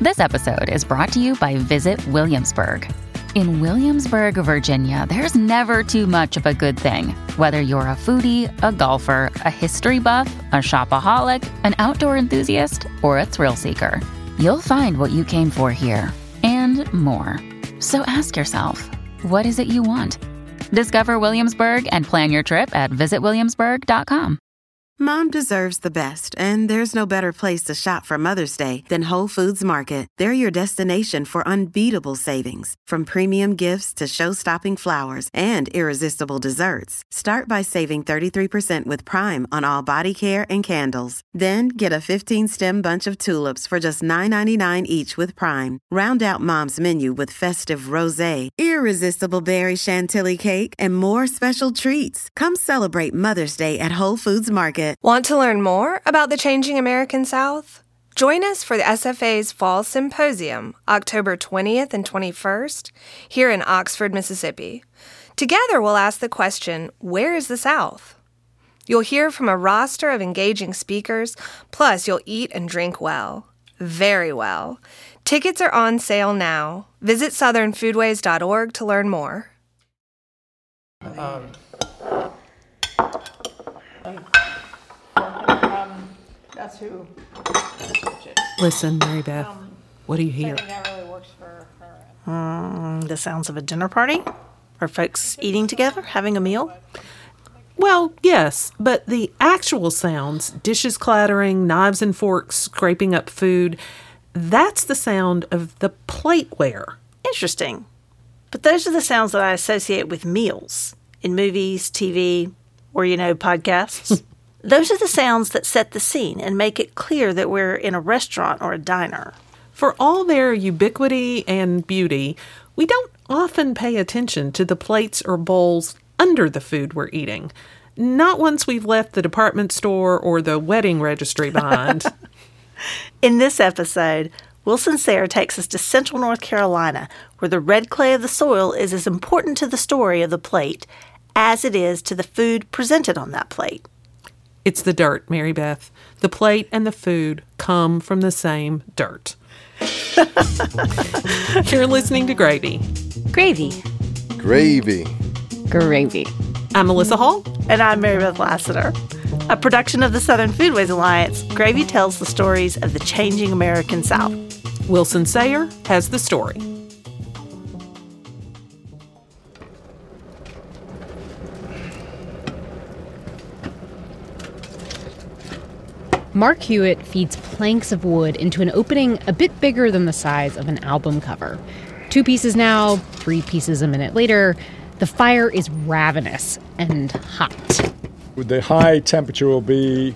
This episode is brought to you by Visit Williamsburg. In Williamsburg, Virginia, there's never too much of a good thing. Whether you're a foodie, a golfer, a history buff, a shopaholic, an outdoor enthusiast, or a thrill seeker, you'll find what you came for here and more. So ask yourself, what is it you want? Discover Williamsburg and plan your trip at visitwilliamsburg.com. Mom deserves the best, and there's no better place to shop for Mother's Day than Whole Foods Market. They're your destination for unbeatable savings, from premium gifts to show-stopping flowers and irresistible desserts. Start by saving 33% with Prime on all body care and candles. Then get a 15-stem bunch of tulips for just $9.99 each with Prime. Round out Mom's menu with festive rosé, irresistible berry chantilly cake, and more special treats. Come celebrate Mother's Day at Whole Foods Market. Want to learn more about the changing American South? Join us for the SFA's Fall Symposium, October 20th and 21st, here in Oxford, Mississippi. Together, we'll ask the question, where is the South? You'll hear from a roster of engaging speakers, plus you'll eat and drink well. Very well. Tickets are on sale now. Visit southernfoodways.org to learn more. That's who. Listen, Mary Beth, what do you hear? That really works for her. The sounds of a dinner party? Are folks eating together, having a meal? Well, yes, but the actual sounds, dishes clattering, knives and forks scraping up food, that's the sound of the plateware. Interesting. But those are the sounds that I associate with meals in movies, TV, or, podcasts. Those are the sounds that set the scene and make it clear that we're in a restaurant or a diner. For all their ubiquity and beauty, we don't often pay attention to the plates or bowls under the food we're eating. Not once we've left the department store or the wedding registry behind. In this episode, Wilson Sayre takes us to Central North Carolina, where the red clay of the soil is as important to the story of the plate as it is to the food presented on that plate. It's the dirt, Mary Beth. The plate and the food come from the same dirt. You're listening to Gravy. Gravy. Gravy. Gravy. I'm Melissa Hall. And I'm Mary Beth Lassiter. A production of the Southern Foodways Alliance, Gravy tells the stories of the changing American South. Wilson Sayre has the story. Mark Hewitt feeds planks of wood into an opening a bit bigger than the size of an album cover. 2 pieces now, 3 pieces a minute later. The fire is ravenous and hot. The high temperature will be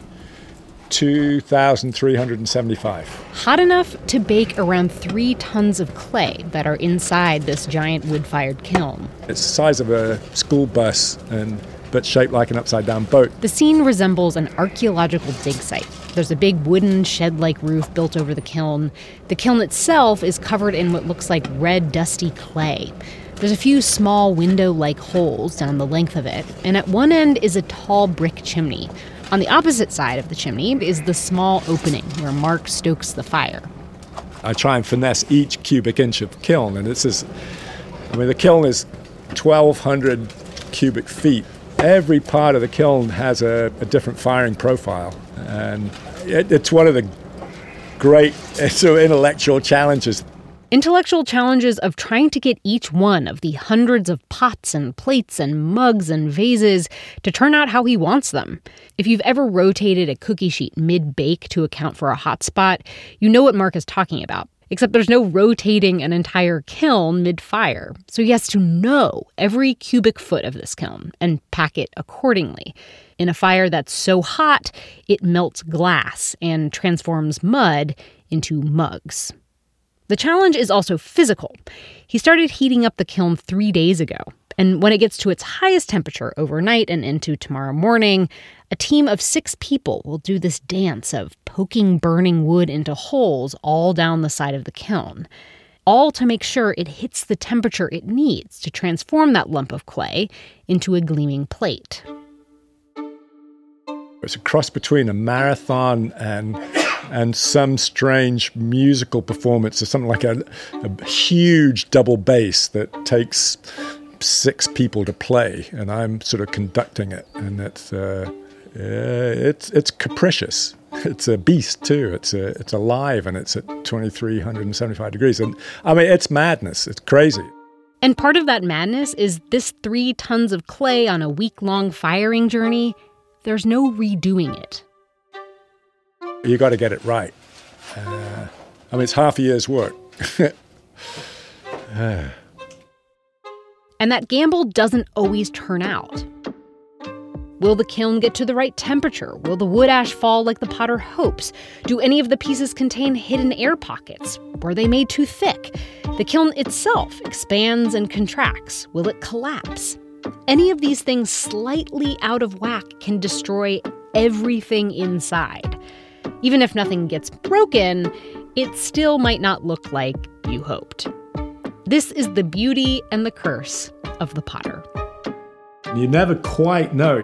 2,375. Hot enough to bake around 3 tons of clay that are inside this giant wood-fired kiln. It's the size of a school bus, but shaped like an upside-down boat. The scene resembles an archaeological dig site. There's a big wooden shed-like roof built over the kiln. The kiln itself is covered in what looks like red, dusty clay. There's a few small window-like holes down the length of it, and at one end is a tall brick chimney. On the opposite side of the chimney is the small opening where Mark stokes the fire. I try and finesse each cubic inch of kiln, and the kiln is 1,200 cubic feet. Every part of the kiln has a different firing profile, and it's one of the great sort of intellectual challenges. Intellectual challenges of trying to get each one of the hundreds of pots and plates and mugs and vases to turn out how he wants them. If you've ever rotated a cookie sheet mid-bake to account for a hot spot, you know what Mark is talking about. Except there's no rotating an entire kiln mid-fire. So he has to know every cubic foot of this kiln and pack it accordingly. In a fire that's so hot, it melts glass and transforms mud into mugs. The challenge is also physical. He started heating up the kiln 3 days ago, and when it gets to its highest temperature overnight and into tomorrow morning, a team of 6 people will do this dance of poking burning wood into holes all down the side of the kiln, all to make sure it hits the temperature it needs to transform that lump of clay into a gleaming plate. It's a cross between a marathon and and some strange musical performance of something like a huge double bass that takes 6 people to play, and I'm sort of conducting it, and it's capricious. It's a beast too. It's alive, and it's at 2,375 degrees, and I mean it's madness. It's crazy. And part of that madness is this 3 tons of clay on a week-long firing journey. There's no redoing it. You got to get it right. I mean, it's half a year's work. And that gamble doesn't always turn out. Will the kiln get to the right temperature? Will the wood ash fall like the potter hopes? Do any of the pieces contain hidden air pockets? Were they made too thick? The kiln itself expands and contracts. Will it collapse? Any of these things slightly out of whack can destroy everything inside. Even if nothing gets broken, it still might not look like you hoped. This is the beauty and the curse of the potter. You never quite know.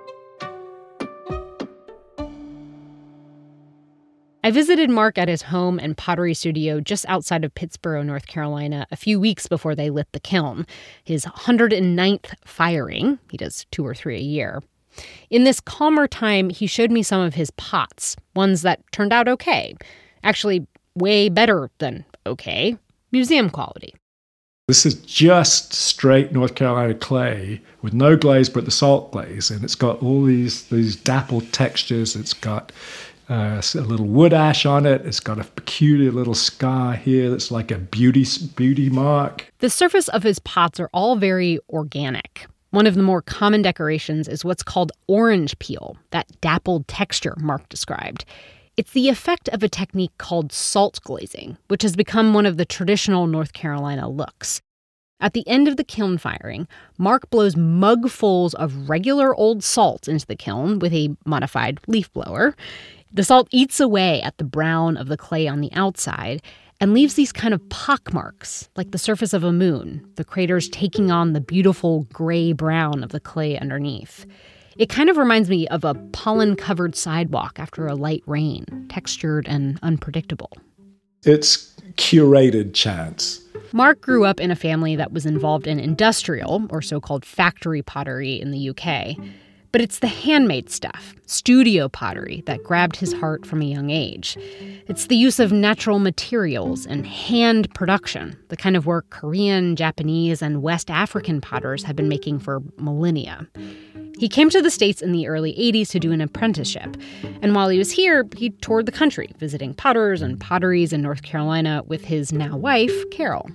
I visited Mark at his home and pottery studio just outside of Pittsboro, North Carolina, a few weeks before they lit the kiln, his 109th firing. He does 2 or 3 a year. In this calmer time, he showed me some of his pots, ones that turned out okay. Actually, way better than okay. Museum quality. This is just straight North Carolina clay with no glaze but the salt glaze, and it's got all these dappled textures. It's got a little wood ash on it. It's got a peculiar little scar here that's like a beauty mark. The surface of his pots are all very organic. One of the more common decorations is what's called orange peel, that dappled texture Mark described. It's the effect of a technique called salt glazing, which has become one of the traditional North Carolina looks. At the end of the kiln firing, Mark blows mugfuls of regular old salt into the kiln with a modified leaf blower. The salt eats away at the brown of the clay on the outside and leaves these kind of pockmarks, like the surface of a moon, the craters taking on the beautiful gray-brown of the clay underneath. It kind of reminds me of a pollen-covered sidewalk after a light rain, textured and unpredictable. It's curated chance. Mark grew up in a family that was involved in industrial, or so-called factory pottery in the UK. But it's the handmade stuff, studio pottery, that grabbed his heart from a young age. It's the use of natural materials and hand production, the kind of work Korean, Japanese, and West African potters have been making for millennia. He came to the States in the early 80s to do an apprenticeship. And while he was here, he toured the country, visiting potters and potteries in North Carolina with his now wife, Carol.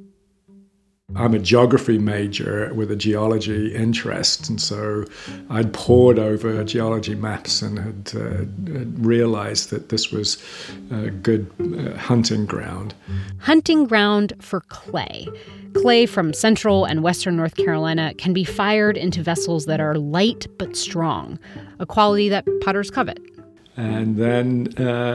I'm a geography major with a geology interest, and so I'd pored over geology maps and had realized that this was a good hunting ground. Hunting ground for clay. Clay from central and western North Carolina can be fired into vessels that are light but strong, a quality that potters covet. And then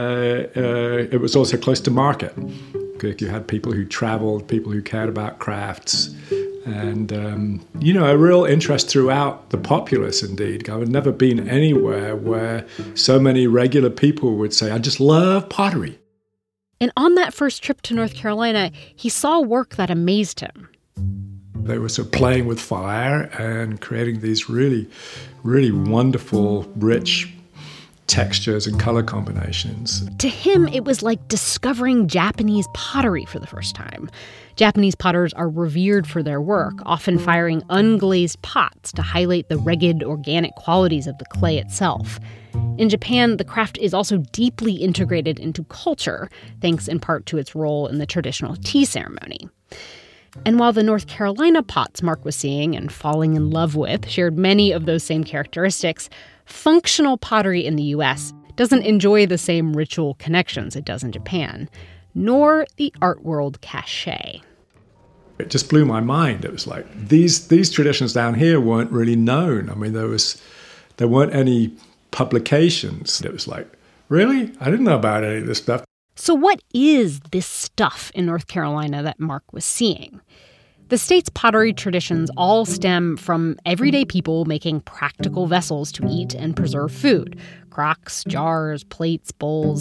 it was also close to market. You had people who traveled, people who cared about crafts, and, a real interest throughout the populace, indeed. I had never been anywhere where so many regular people would say, I just love pottery. And on that first trip to North Carolina, he saw work that amazed him. They were sort of playing with fire and creating these really, really wonderful, rich textures and color combinations. To him, it was like discovering Japanese pottery for the first time. Japanese potters are revered for their work, often firing unglazed pots to highlight the rugged, organic qualities of the clay itself. In Japan, the craft is also deeply integrated into culture, thanks in part to its role in the traditional tea ceremony. And while the North Carolina pots Mark was seeing and falling in love with shared many of those same characteristics, functional pottery in the U.S. doesn't enjoy the same ritual connections it does in Japan, nor the art world cachet. It just blew my mind. It was like, these traditions down here weren't really known. I mean, there weren't any publications. It was like, really? I didn't know about any of this stuff. So what is this stuff in North Carolina that Mark was seeing? The state's pottery traditions all stem from everyday people making practical vessels to eat and preserve food. Crocks, jars, plates, bowls.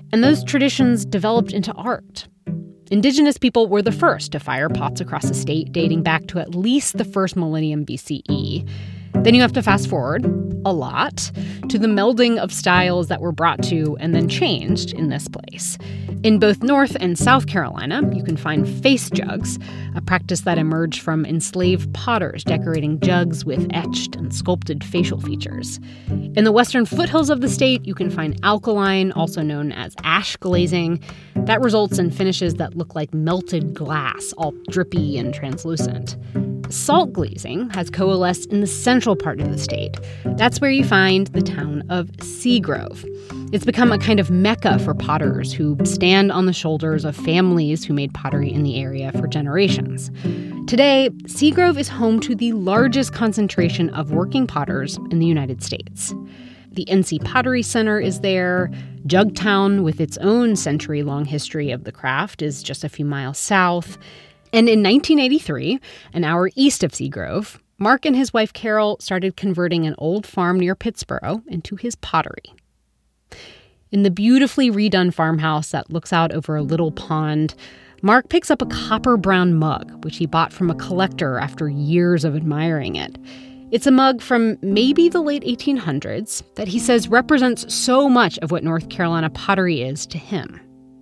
And those traditions developed into art. Indigenous people were the first to fire pots across the state, dating back to at least the first millennium BCE. Then you have to fast forward a lot to the melding of styles that were brought to and then changed in this place. In both North and South Carolina, you can find face jugs, a practice that emerged from enslaved potters decorating jugs with etched and sculpted facial features. In the western foothills of the state, you can find alkaline, also known as ash glazing. That results in finishes that look like melted glass, all drippy and translucent. Salt glazing has coalesced in the central part of the state. That's where you find the town of Seagrove. It's become a kind of mecca for potters who stand on the shoulders of families who made pottery in the area for generations. Today, Seagrove is home to the largest concentration of working potters in the United States. The NC Pottery Center is there. Jugtown, with its own century-long history of the craft, is just a few miles south. And in 1983, an hour east of Seagrove, Mark and his wife Carol started converting an old farm near Pittsboro into his pottery. In the beautifully redone farmhouse that looks out over a little pond, Mark picks up a copper-brown mug, which he bought from a collector after years of admiring it. It's a mug from maybe the late 1800s that he says represents so much of what North Carolina pottery is to him.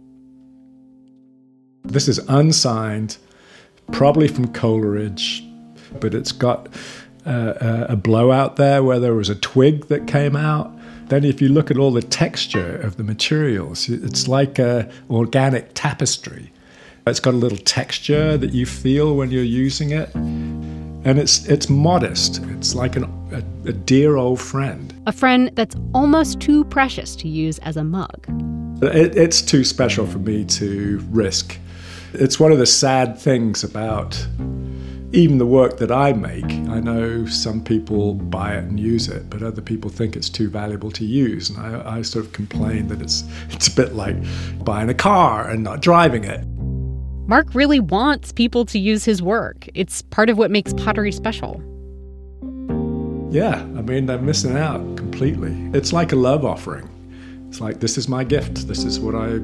This is unsigned, probably from Coleridge, but it's got a blowout there where there was a twig that came out. Then if you look at all the texture of the materials, it's like an organic tapestry. It's got a little texture that you feel when you're using it. And it's modest. It's like a dear old friend. A friend that's almost too precious to use as a mug. It's too special for me to risk. It's one of the sad things about even the work that I make. I know some people buy it and use it, but other people think it's too valuable to use. And I sort of complain that it's a bit like buying a car and not driving it. Mark really wants people to use his work. It's part of what makes pottery special. Yeah, I mean, they're missing out completely. It's like a love offering. It's like, this is my gift. This is what I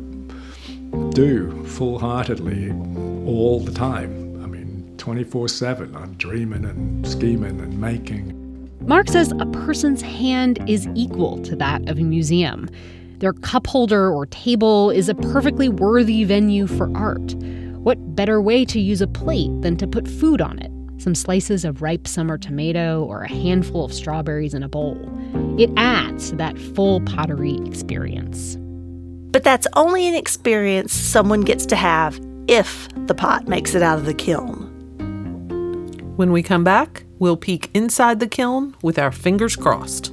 do full-heartedly all the time. I mean, 24/7. I'm dreaming and scheming and making. Mark says a person's hand is equal to that of a museum. Their cup holder or table is a perfectly worthy venue for art. What better way to use a plate than to put food on it? Some slices of ripe summer tomato or a handful of strawberries in a bowl. It adds to that full pottery experience. But that's only an experience someone gets to have if the pot makes it out of the kiln. When we come back, we'll peek inside the kiln with our fingers crossed.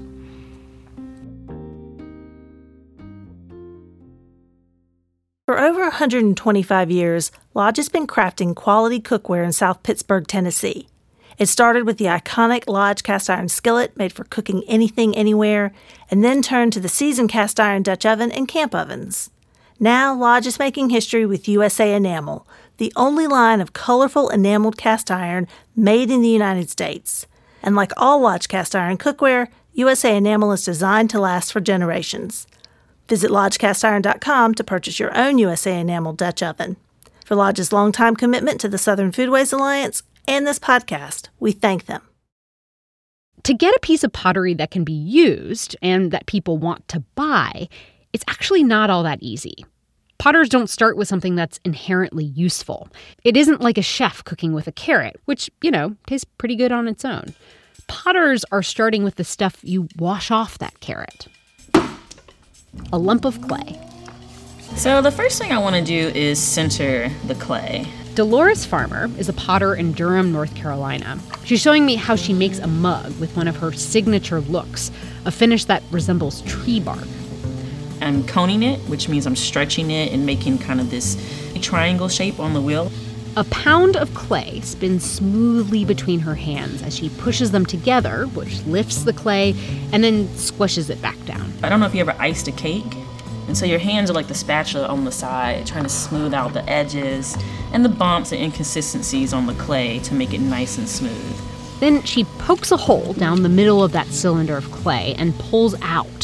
For over 125 years, Lodge has been crafting quality cookware in South Pittsburgh, Tennessee. It started with the iconic Lodge cast iron skillet made for cooking anything, anywhere, and then turned to the seasoned cast iron Dutch oven and camp ovens. Now, Lodge is making history with USA Enamel, the only line of colorful enameled cast iron made in the United States. And like all Lodge cast iron cookware, USA Enamel is designed to last for generations. Visit LodgeCastIron.com to purchase your own USA Enamel Dutch oven. For Lodge's longtime commitment to the Southern Foodways Alliance and this podcast, we thank them. To get a piece of pottery that can be used and that people want to buy, it's actually not all that easy. Potters don't start with something that's inherently useful. It isn't like a chef cooking with a carrot, which, tastes pretty good on its own. Potters are starting with the stuff you wash off that carrot. A lump of clay. So the first thing I want to do is center the clay. Dolores Farmer is a potter in Durham, North Carolina. She's showing me how she makes a mug with one of her signature looks, a finish that resembles tree bark. I'm coning it, which means I'm stretching it and making kind of this triangle shape on the wheel. A pound of clay spins smoothly between her hands as she pushes them together, which lifts the clay and then squishes it back down. I don't know if you ever iced a cake. And so your hands are like the spatula on the side, trying to smooth out the edges and the bumps and inconsistencies on the clay to make it nice and smooth. Then she pokes a hole down the middle of that cylinder of clay and pulls out.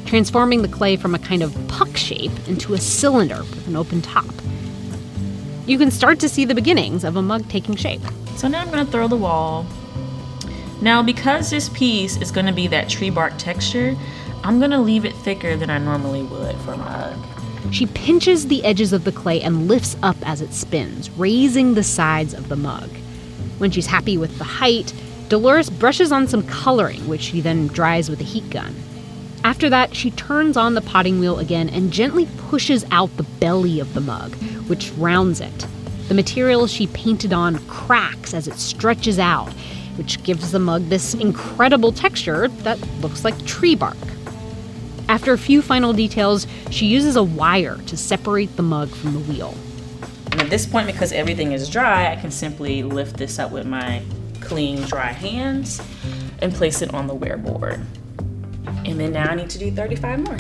transforming the clay from a kind of puck shape into a cylinder with an open top. You can start to see the beginnings of a mug taking shape. So now I'm going to throw the wall. Now, because this piece is going to be that tree bark texture, I'm going to leave it thicker than I normally would for a mug. She pinches the edges of the clay and lifts up as it spins, raising the sides of the mug. When she's happy with the height, Dolores brushes on some coloring, which she then dries with a heat gun. After that, she turns on the potting wheel again and gently pushes out the belly of the mug, which rounds it. The material she painted on cracks as it stretches out, which gives the mug this incredible texture that looks like tree bark. After a few final details, she uses a wire to separate the mug from the wheel. And at this point, because everything is dry, I can simply lift this up with my clean, dry hands and place it on the wear board. And then now I need to do 35 more.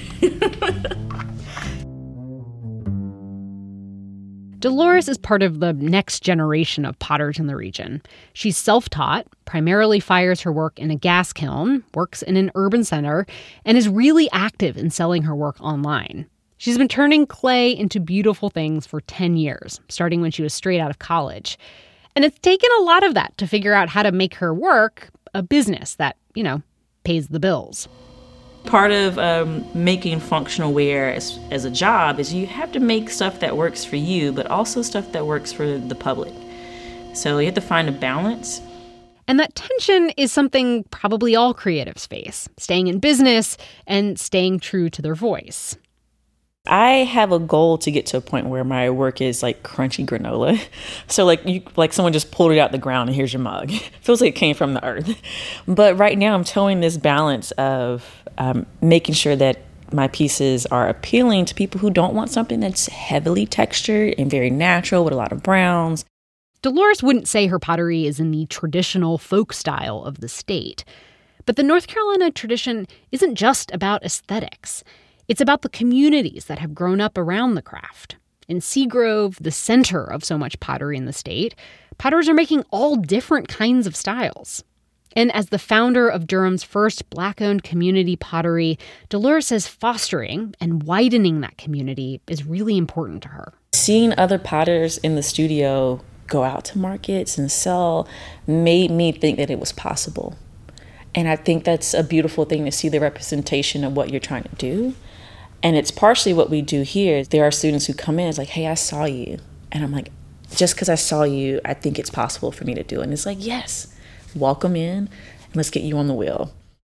Dolores is part of the next generation of potters in the region. She's self-taught, primarily fires her work in a gas kiln, works in an urban center, and is really active in selling her work online. She's been turning clay into beautiful things for 10 years, starting when she was straight out of college. And it's taken a lot of that to figure out how to make her work a business that, pays the bills. Part of making functional wear as a job is you have to make stuff that works for you, but also stuff that works for the public. So you have to find a balance. And that tension is something probably all creatives face, staying in business and staying true to their voice. I have a goal to get to a point where my work is like crunchy granola. So like someone just pulled it out the ground and here's your mug. It feels like it came from the earth. But right now I'm towing this balance of making sure that my pieces are appealing to people who don't want something that's heavily textured and very natural with a lot of browns. Dolores wouldn't say her pottery is in the traditional folk style of the state. But the North Carolina tradition isn't just about aesthetics. It's about the communities that have grown up around the craft. In Seagrove, the center of so much pottery in the state, potters are making all different kinds of styles. And as the founder of Durham's first Black-owned community pottery, Dolores says fostering and widening that community is really important to her. Seeing other potters in the studio go out to markets and sell made me think that it was possible. And I think that's a beautiful thing to see the representation of what you're trying to do. And it's partially what we do here. There are students who come in, it's like, hey, I saw you. And I'm like, just because I saw you, I think it's possible for me to do it. And it's like, yes, welcome in, and let's get you on the wheel.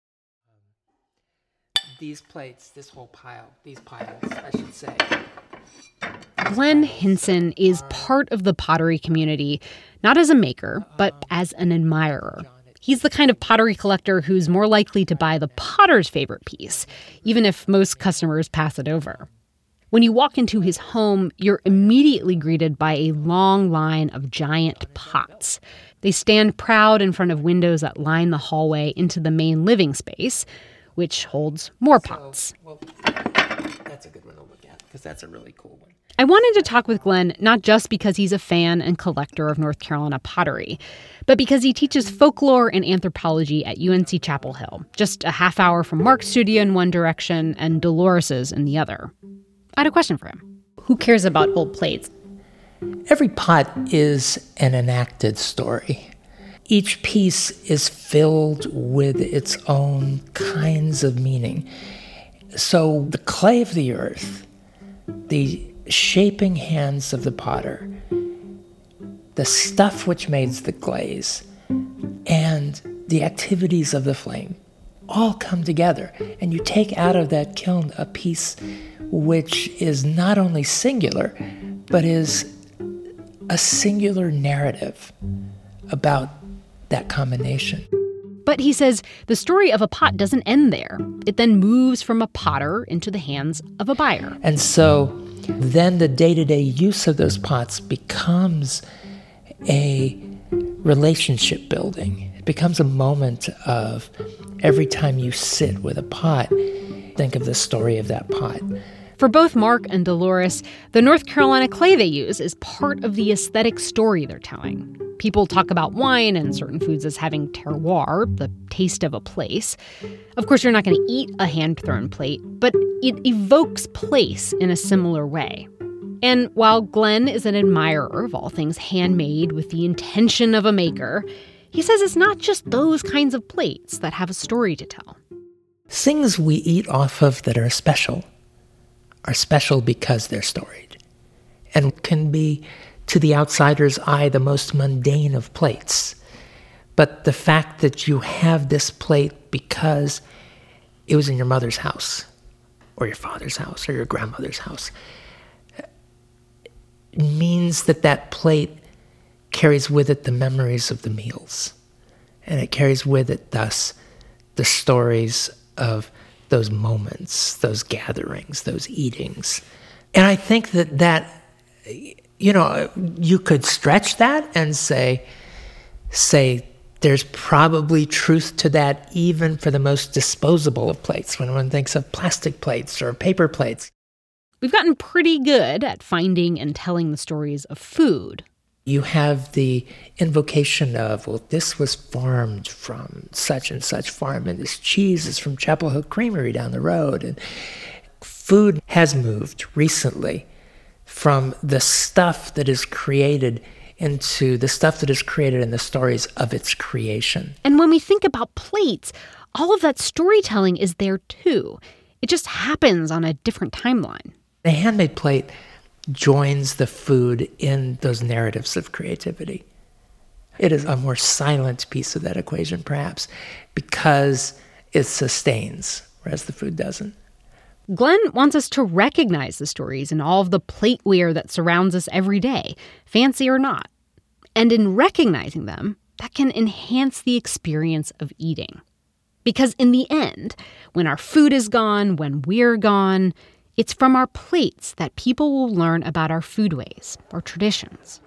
These plates, this whole pile, these piles, I should say. Glenn Hinson is part of the pottery community, not as a maker, but as an admirer. He's the kind of pottery collector who's more likely to buy the potter's favorite piece, even if most customers pass it over. When you walk into his home, you're immediately greeted by a long line of giant pots. They stand proud in front of windows that line the hallway into the main living space, which holds more pots. That's a good one to look at, because that's a really cool one. I wanted to talk with Glenn not just because he's a fan and collector of North Carolina pottery, but because he teaches folklore and anthropology at UNC Chapel Hill, just a half hour from Mark's studio in one direction and Dolores's in the other. I had a question for him. Who cares about old plates? Every pot is an enacted story. Each piece is filled with its own kinds of meaning. So the clay of the earth, the shaping hands of the potter, the stuff which makes the glaze, and the activities of the flame all come together. And you take out of that kiln a piece which is not only singular, but is a singular narrative about that combination. But he says the story of a pot doesn't end there. It then moves from a potter into the hands of a buyer. And so then the day-to-day use of those pots becomes a relationship building. It becomes a moment of every time you sit with a pot, think of the story of that pot. For both Mark and Dolores, the North Carolina clay they use is part of the aesthetic story they're telling. People talk about wine and certain foods as having terroir, the taste of a place. Of course, you're not going to eat a hand-thrown plate, but it evokes place in a similar way. And while Glenn is an admirer of all things handmade with the intention of a maker, he says it's not just those kinds of plates that have a story to tell. Things we eat off of that are special because they're storied, and can be, to the outsider's eye, the most mundane of plates. But the fact that you have this plate because it was in your mother's house, or your father's house, or your grandmother's house, means that that plate carries with it the memories of the meals. And it carries with it, thus, the stories of those moments, those gatherings, those eatings. And I think that you could stretch that and say there's probably truth to that even for the most disposable of plates, when one thinks of plastic plates or paper plates. We've gotten pretty good at finding and telling the stories of food. You have the invocation of, well, this was farmed from such and such farm, and this cheese is from Chapel Hill Creamery down the road. And food has moved recently from the stuff that is created into the stuff that is created in the stories of its creation. And when we think about plates, all of that storytelling is there too. It just happens on a different timeline. The handmade plate joins the food in those narratives of creativity. It is a more silent piece of that equation, perhaps, because it sustains, whereas the food doesn't. Glenn wants us to recognize the stories in all of the plateware that surrounds us every day, fancy or not. And in recognizing them, that can enhance the experience of eating. Because in the end, when our food is gone, when we're gone, it's from our plates that people will learn about our foodways, our traditions.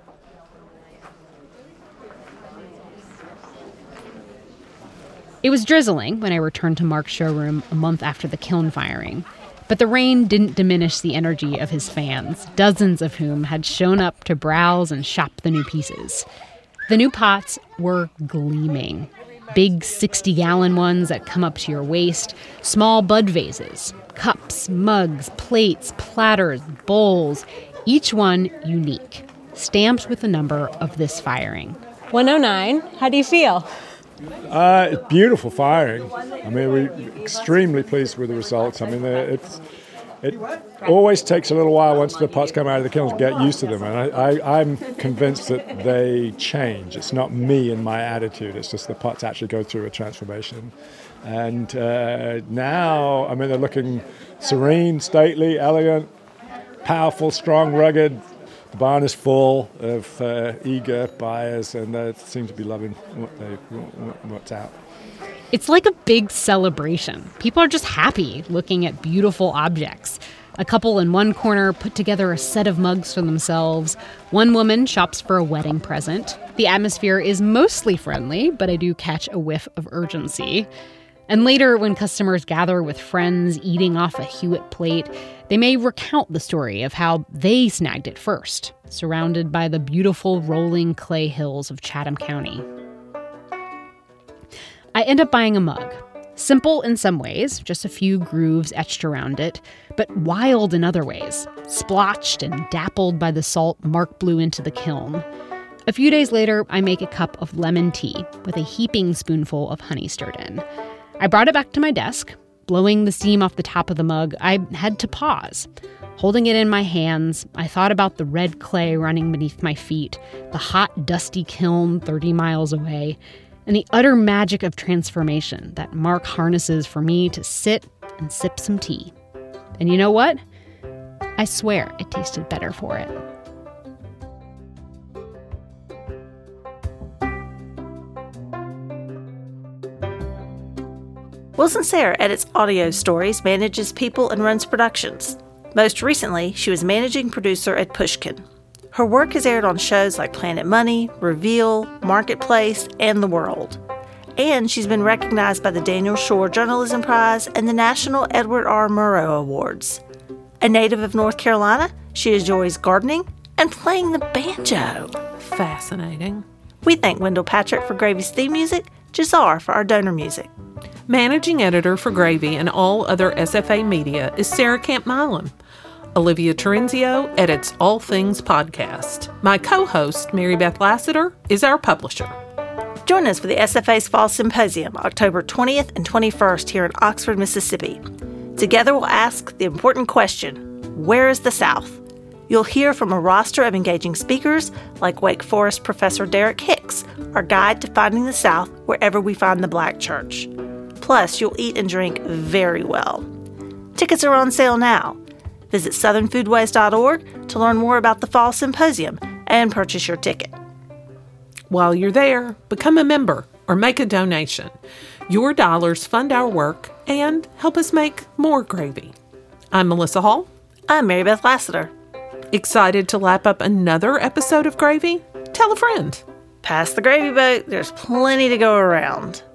It was drizzling when I returned to Mark's showroom a month after the kiln firing. But the rain didn't diminish the energy of his fans, dozens of whom had shown up to browse and shop the new pieces. The new pots were gleaming. Big 60-gallon ones that come up to your waist, small bud vases, cups, mugs, plates, platters, bowls, each one unique, stamped with the number of this firing. 109. How do you feel? It's beautiful firing. I mean, we're extremely pleased with the results. I mean, it always takes a little while once the pots come out of the kiln to get used to them. And I'm convinced that they change. It's not me and my attitude. It's just the pots actually go through a transformation. And now, I mean, they're looking serene, stately, elegant, powerful, strong, rugged. The barn is full of eager buyers, and they seem to be loving what's out. It's like a big celebration. People are just happy looking at beautiful objects. A couple in one corner put together a set of mugs for themselves. One woman shops for a wedding present. The atmosphere is mostly friendly, but I do catch a whiff of urgency. And later, when customers gather with friends eating off a Hewitt plate, they may recount the story of how they snagged it first, surrounded by the beautiful rolling clay hills of Chatham County. I end up buying a mug. Simple in some ways, just a few grooves etched around it, but wild in other ways, splotched and dappled by the salt Mark blew into the kiln. A few days later, I make a cup of lemon tea with a heaping spoonful of honey stirred in. I brought it back to my desk. Blowing the steam off the top of the mug, I had to pause. Holding it in my hands, I thought about the red clay running beneath my feet, the hot, dusty kiln 30 miles away, and the utter magic of transformation that Mark harnesses for me to sit and sip some tea. And you know what? I swear it tasted better for it. Wilson Sayre edits audio stories, manages people, and runs productions. Most recently, she was managing producer at Pushkin. Her work has aired on shows like Planet Money, Reveal, Marketplace, and The World. And she's been recognized by the Daniel Shore Journalism Prize and the National Edward R. Murrow Awards. A native of North Carolina, she enjoys gardening, and playing the banjo. Fascinating. We thank Wendell Patrick for Gravy's theme music, Jazar for our donor music. Managing editor for Gravy and all other SFA media is Sarah Camp Milam. Olivia Terenzio edits All Things Podcast. My co-host, Mary Beth Lassiter, is our publisher. Join us for the SFA's Fall Symposium, October 20th and 21st here in Oxford, Mississippi. Together we'll ask the important question, where is the South? You'll hear from a roster of engaging speakers like Wake Forest Professor Derek Hicks, our guide to finding the South wherever we find the Black church. Plus, you'll eat and drink very well. Tickets are on sale now. Visit southernfoodways.org to learn more about the Fall Symposium and purchase your ticket. While you're there, become a member or make a donation. Your dollars fund our work and help us make more gravy. I'm Melissa Hall. I'm Mary Beth Lassiter. Excited to lap up another episode of Gravy? Tell a friend. Pass the gravy boat. There's plenty to go around.